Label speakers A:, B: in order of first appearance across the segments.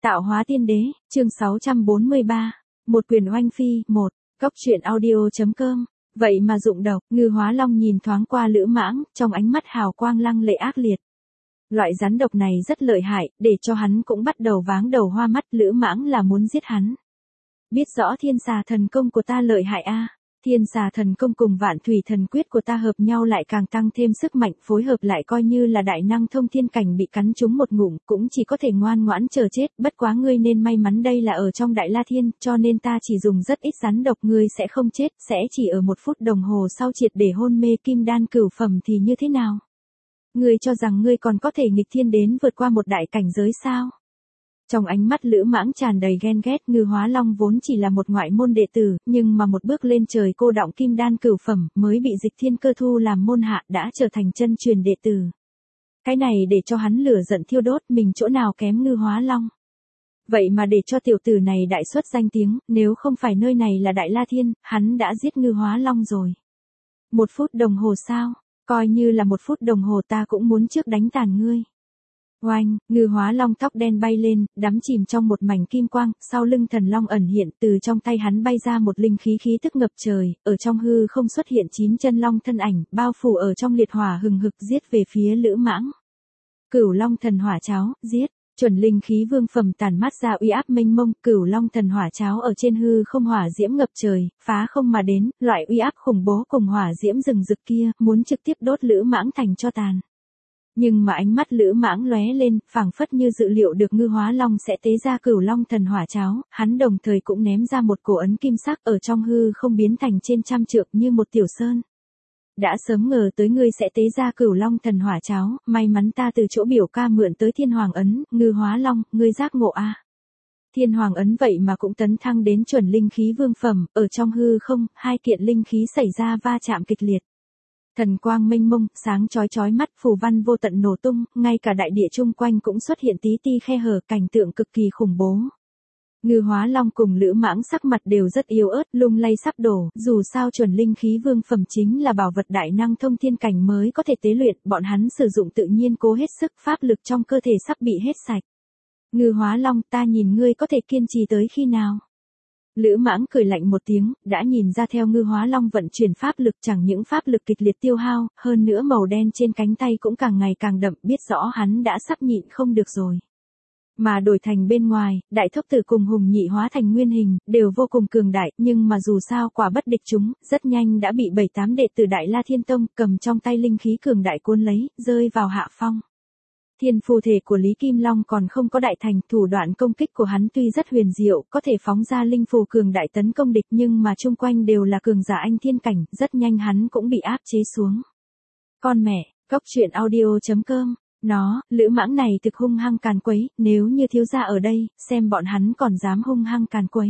A: Tạo hóa tiên đế, chương 643. Một quyền oanh phi, một. Cốc truyện audio.com. Vậy mà dụng độc, Ngư Hóa Long nhìn thoáng qua Lữ Mãng, trong ánh mắt hào quang lăng lệ ác liệt. Loại rắn độc này rất lợi hại, để cho hắn cũng bắt đầu váng đầu hoa mắt. Lữ Mãng là muốn giết hắn. Biết rõ thiên xà thần công của ta lợi hại a. Thiên xà thần công cùng vạn thủy thần quyết của ta hợp nhau lại càng tăng thêm sức mạnh, phối hợp lại coi như là đại năng thông thiên cảnh bị cắn trúng một ngụm, cũng chỉ có thể ngoan ngoãn chờ chết. Bất quá ngươi nên may mắn đây là ở trong Đại La Thiên, cho nên ta chỉ dùng rất ít rắn độc, ngươi sẽ không chết, sẽ chỉ ở 1 phút đồng hồ sau triệt để hôn mê. Kim đan cửu phẩm thì như thế nào? Ngươi cho rằng ngươi còn có thể nghịch thiên đến vượt qua một đại cảnh giới sao? Trong ánh mắt Lữ Mãng tràn đầy ghen ghét. Ngư Hóa Long vốn chỉ là một ngoại môn đệ tử, nhưng mà một bước lên trời cô đọng kim đan cửu phẩm, mới bị Dịch Thiên Cơ thu làm môn hạ, đã trở thành chân truyền đệ tử. Cái này để cho hắn lửa giận thiêu đốt, mình chỗ nào kém Ngư Hóa Long. Vậy mà để cho tiểu tử này đại xuất danh tiếng, nếu không phải nơi này là Đại La Thiên, hắn đã giết Ngư Hóa Long rồi. 1 phút đồng hồ sao? Coi như là 1 phút đồng hồ ta cũng muốn trước đánh tàn ngươi. Oanh, Ngư Hóa Long tóc đen bay lên, đắm chìm trong một mảnh kim quang, sau lưng thần long ẩn hiện, từ trong tay hắn bay ra một linh khí khí tức ngập trời, ở trong hư không xuất hiện 9 chân long thân ảnh, bao phủ ở trong liệt hỏa hừng hực giết về phía Lữ Mãng. Cửu Long Thần Hỏa Cháo, giết. Chuẩn linh khí vương phẩm tản mát ra uy áp mênh mông. Cửu Long Thần Hỏa Cháo ở trên hư không hỏa diễm ngập trời, phá không mà đến, loại uy áp khủng bố cùng hỏa diễm rừng rực kia, muốn trực tiếp đốt Lữ Mãng thành tro tàn. Nhưng mà ánh mắt Lữ Mãng lóe lên, phảng phất như dự liệu được Ngư Hóa Long sẽ tế ra Cửu Long Thần Hỏa Cháo, hắn đồng thời cũng ném ra một cổ ấn kim sắc ở trong hư không biến thành trên trăm trượng như một tiểu sơn. Đã sớm ngờ tới ngươi sẽ tế ra Cửu Long Thần Hỏa Cháo, may mắn ta từ chỗ biểu ca mượn tới Thiên Hoàng ấn. Ngư Hóa Long, ngươi giác ngộ a. Thiên Hoàng ấn vậy mà cũng tấn thăng đến chuẩn linh khí vương phẩm, ở trong hư không, 2 kiện linh khí xảy ra va chạm kịch liệt. Thần quang mênh mông, sáng chói chói mắt, phù văn vô tận nổ tung, ngay cả đại địa chung quanh cũng xuất hiện tí ti khe hở, cảnh tượng cực kỳ khủng bố. Ngư Hóa Long cùng Lữ Mãng sắc mặt đều rất yếu ớt, lung lay sắp đổ, dù sao chuẩn linh khí vương phẩm chính là bảo vật đại năng thông thiên cảnh mới có thể tế luyện, bọn hắn sử dụng tự nhiên cố hết sức, pháp lực trong cơ thể sắp bị hết sạch. Ngư Hóa Long, ta nhìn ngươi có thể kiên trì tới khi nào? Lữ Mãng cười lạnh một tiếng, đã nhìn ra theo Ngư Hóa Long vận chuyển pháp lực, chẳng những pháp lực kịch liệt tiêu hao, hơn nữa màu đen trên cánh tay cũng càng ngày càng đậm, biết rõ hắn đã sắp nhịn không được rồi. Mà đổi thành bên ngoài, Đại Thốc Tử cùng Hùng Nhị hóa thành nguyên hình, đều vô cùng cường đại, nhưng mà dù sao quả bất địch chúng, rất nhanh đã bị 7-8 đệ tử Đại La Thiên Tông cầm trong tay linh khí cường đại cuốn lấy, rơi vào hạ phong. Thiên phù thể của Lý Kim Long còn không có đại thành, thủ đoạn công kích của hắn tuy rất huyền diệu, có thể phóng ra linh phù cường đại tấn công địch, nhưng mà chung quanh đều là cường giả anh thiên cảnh, rất nhanh hắn cũng bị áp chế xuống. Con mẹ, Cốc truyện audio.com. Lữ Mãng này thực hung hăng càn quấy, nếu như thiếu gia ở đây, xem bọn hắn còn dám hung hăng càn quấy.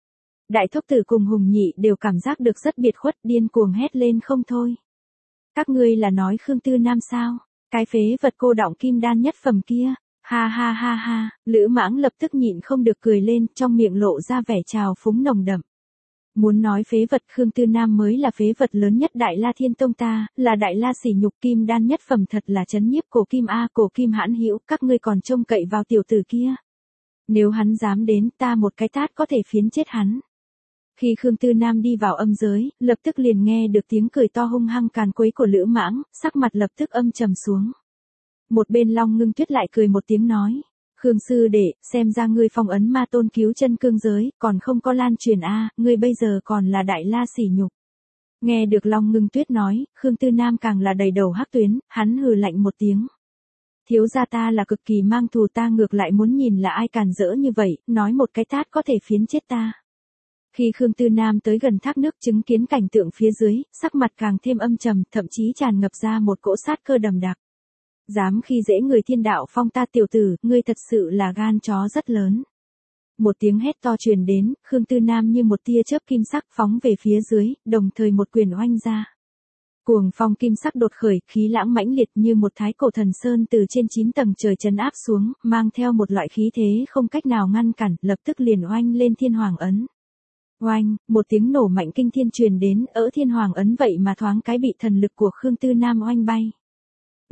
A: Đại Thốc Tử cùng Hùng Nhị đều cảm giác được rất biệt khuất, điên cuồng hét lên không thôi. Các ngươi là nói Khương Tư Nam sao? Cái phế vật cô đọng kim đan nhất phẩm kia. Ha ha ha ha, Lữ Mãng lập tức nhịn không được cười lên, trong miệng lộ ra vẻ trào phúng nồng đậm. Muốn nói phế vật, Khương Tư Nam mới là phế vật lớn nhất Đại La Thiên Tông ta, là Đại La sỉ nhục, kim đan nhất phẩm thật là chấn nhiếp. Cổ Kim a, Cổ Kim hãn hữu, các ngươi còn trông cậy vào tiểu tử kia. Nếu hắn dám đến, ta một cái tát có thể phiến chết hắn. Khi Khương Tư Nam đi vào âm giới, lập tức liền nghe được tiếng cười to hung hăng càn quấy của Lữ Mãng, sắc mặt lập tức âm trầm xuống. Một bên Long Ngưng Tuyết lại cười một tiếng nói, Khương sư đệ, xem ra ngươi phong ấn ma tôn cứu chân cương giới, còn không có lan truyền a, ngươi bây giờ còn là Đại La sỉ nhục. Nghe được Long Ngưng Tuyết nói, Khương Tư Nam càng là đầy đầu hắc tuyến, hắn hừ lạnh một tiếng. Thiếu gia ta là cực kỳ mang thù, ta ngược lại muốn nhìn là ai càn rỡ như vậy, nói một cái tát có thể phiến chết ta. Khi Khương Tư Nam tới gần thác nước chứng kiến cảnh tượng phía dưới, sắc mặt càng thêm âm trầm, thậm chí tràn ngập ra một cỗ sát cơ đầm đặc. Dám khi dễ người Thiên Đạo Phong ta tiểu tử, ngươi thật sự là gan chó rất lớn. Một tiếng hét to truyền đến, Khương Tư Nam như một tia chớp kim sắc phóng về phía dưới, đồng thời một quyền oanh ra. Cuồng phong kim sắc đột khởi, khí lãng mãnh liệt như một thái cổ thần sơn từ trên 9 tầng trời trấn áp xuống, mang theo một loại khí thế không cách nào ngăn cản, lập tức liền oanh lên Thiên Hoàng ấn. Oanh, một tiếng nổ mạnh kinh thiên truyền đến, ở Thiên Hoàng ấn vậy mà thoáng cái bị thần lực của Khương Tư Nam oanh bay.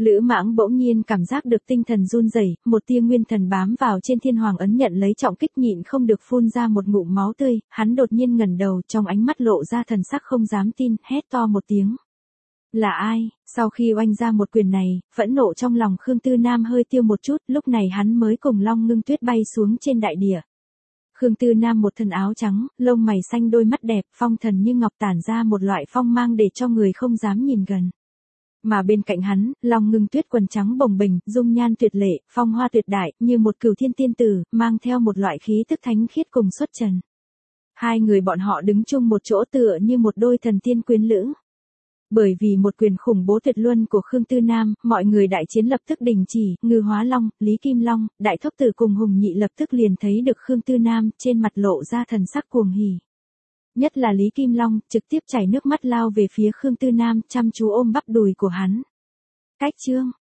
A: Lữ Mãng bỗng nhiên cảm giác được tinh thần run rẩy, một tia nguyên thần bám vào trên thiên hoàng ấn nhận lấy trọng kích, nhịn không được phun ra một ngụm máu tươi, hắn đột nhiên ngẩng đầu, trong ánh mắt lộ ra thần sắc không dám tin, hét to một tiếng. Là ai? Sau khi oanh ra một quyền này, phẫn nộ trong lòng Khương Tư Nam hơi tiêu một chút, lúc này hắn mới cùng Long Ngưng Tuyết bay xuống trên đại địa. Khương Tư Nam một thân áo trắng, lông mày xanh, đôi mắt đẹp, phong thần như ngọc, tản ra một loại phong mang để cho người không dám nhìn gần. Mà bên cạnh hắn, Long Ngưng Tuyết quần trắng bồng bềnh, dung nhan tuyệt lệ, phong hoa tuyệt đại, như một cửu thiên tiên tử, mang theo một loại khí tức thánh khiết cùng xuất trần. Hai người bọn họ đứng chung một chỗ tựa như một đôi thần tiên quyến lữ. Bởi vì một quyền khủng bố tuyệt luân của Khương Tư Nam, mọi người đại chiến lập tức đình chỉ, Ngư Hóa Long, Lý Kim Long, Đại Thốc Tử cùng Hùng Nhị lập tức liền thấy được Khương Tư Nam, trên mặt lộ ra thần sắc cuồng hỉ. Nhất là Lý Kim Long, trực tiếp chảy nước mắt lao về phía Khương Tư Nam, chăm chú ôm bắp đùi của hắn. Cách chương